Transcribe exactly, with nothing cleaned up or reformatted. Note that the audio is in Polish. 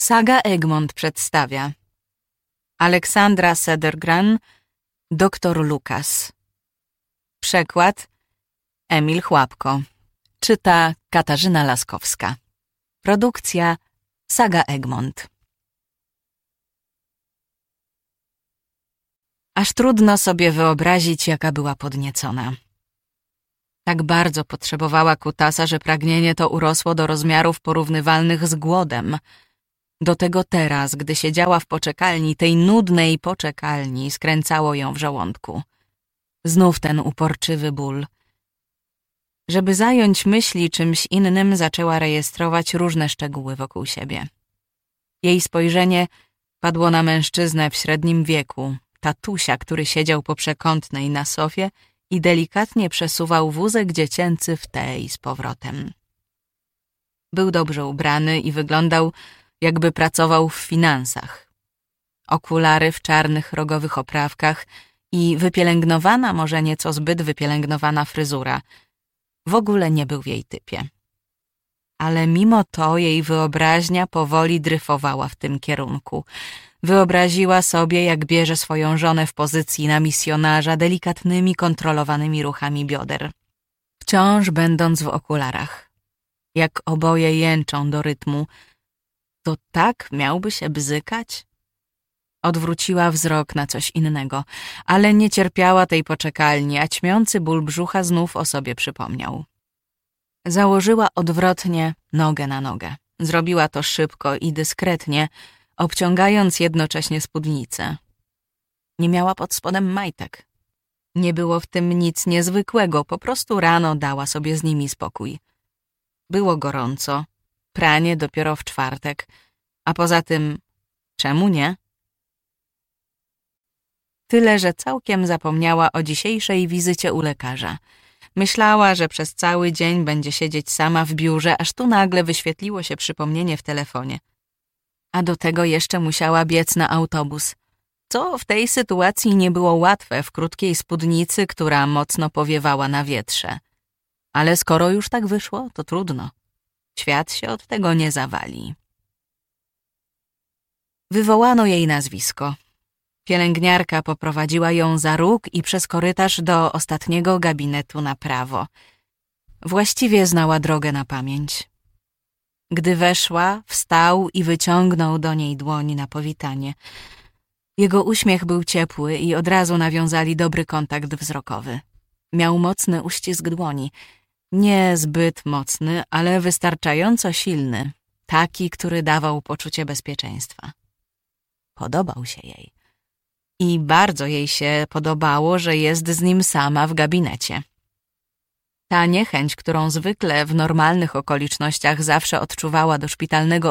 Saga Egmont przedstawia Aleksandra Cedergran, doktor Lukas. Przekład Emil Chłapko. Czyta Katarzyna Laskowska. Produkcja Saga Egmont. Aż trudno sobie wyobrazić, jaka była podniecona. Tak bardzo potrzebowała kutasa, że pragnienie to urosło do rozmiarów porównywalnych z głodem. Do tego teraz, gdy siedziała w poczekalni, tej nudnej poczekalni, skręcało ją w żołądku. Znów ten uporczywy ból. Żeby zająć myśli czymś innym, zaczęła rejestrować różne szczegóły wokół siebie. Jej spojrzenie padło na mężczyznę w średnim wieku, tatusia, który siedział po przekątnej na sofie i delikatnie przesuwał wózek dziecięcy w te i z powrotem. Był dobrze ubrany i wyglądał, jakby pracował w finansach. Okulary w czarnych rogowych oprawkach i wypielęgnowana, może nieco zbyt wypielęgnowana fryzura. W ogóle nie był w jej typie. Ale mimo to jej wyobraźnia powoli dryfowała w tym kierunku. Wyobraziła sobie, jak bierze swoją żonę w pozycji na misjonarza delikatnymi, kontrolowanymi ruchami bioder. Wciąż będąc w okularach. Jak oboje jęczą do rytmu. To tak miałby się bzykać? Odwróciła wzrok na coś innego, ale nie cierpiała tej poczekalni, a ćmiący ból brzucha znów o sobie przypomniał. Założyła odwrotnie nogę na nogę. Zrobiła to szybko i dyskretnie, obciągając jednocześnie spódnicę. Nie miała pod spodem majtek. Nie było w tym nic niezwykłego, po prostu rano dała sobie z nimi spokój. Było gorąco, pranie dopiero w czwartek, a poza tym czemu nie? Tyle, że całkiem zapomniała o dzisiejszej wizycie u lekarza. Myślała, że przez cały dzień będzie siedzieć sama w biurze, aż tu nagle wyświetliło się przypomnienie w telefonie. A do tego jeszcze musiała biec na autobus, co w tej sytuacji nie było łatwe w krótkiej spódnicy, która mocno powiewała na wietrze. Ale skoro już tak wyszło, to trudno. Świat się od tego nie zawali. Wywołano jej nazwisko. Pielęgniarka poprowadziła ją za róg i przez korytarz do ostatniego gabinetu na prawo. Właściwie znała drogę na pamięć. Gdy weszła, wstał i wyciągnął do niej dłoń na powitanie. Jego uśmiech był ciepły i od razu nawiązali dobry kontakt wzrokowy. Miał mocny uścisk dłoni. Nie zbyt mocny, ale wystarczająco silny. Taki, który dawał poczucie bezpieczeństwa. Podobał się jej. I bardzo jej się podobało, że jest z nim sama w gabinecie. Ta niechęć, którą zwykle w normalnych okolicznościach zawsze odczuwała do szpitalnego